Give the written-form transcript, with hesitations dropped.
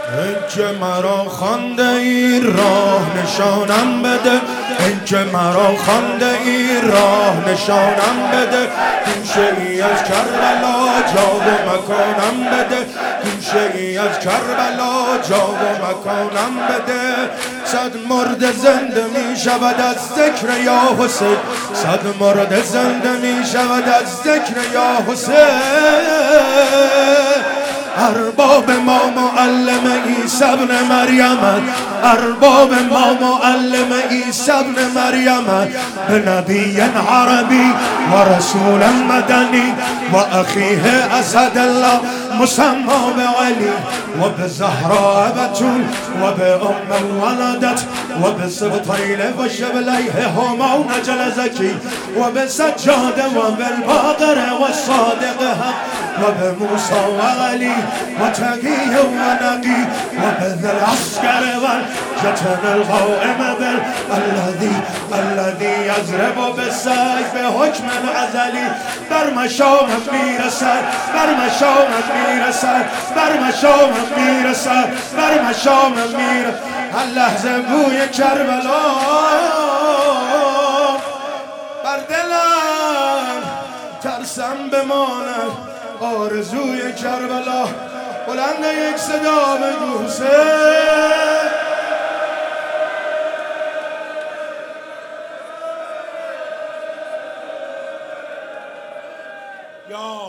اینکه مرا خوانده ای راه نشانم بده، اینکه مرا خوانده ای راه نشانم بده، گوشه ای از کربلا جا و مکانم بده، گوشه ای از کربلا جا و مکانم بده. صد مرد زنده می شود از ذکر یا حسین، صد مرد زنده می شود از ذکر یا حسین. ارباب ما معلم عیسی ابن مریم، ارباب ما معلم عیسی ابن مریم، به نبی عربی و رسول مدنی و اخیه اسد الله مسمى بعلی و به زهراء بتول و به ام ولدت و به سبطیل و شبلیه هما نجل زکی و به سجاده و بالباقر و صادق و به موسی و علی و تقی و نقی و به ذی العسکر و الجتن القائم الذي یضرب بالسیف به حکم الازلی. بر مشامم میرسد، بر مشامم میرسد، بر مشامم میرسد، بر مشامم میرسد. هر لحظه بوی کربلا بر دلم ترسم بماند، آرزوی کربلا بلند یک صدا بگو حسین. یا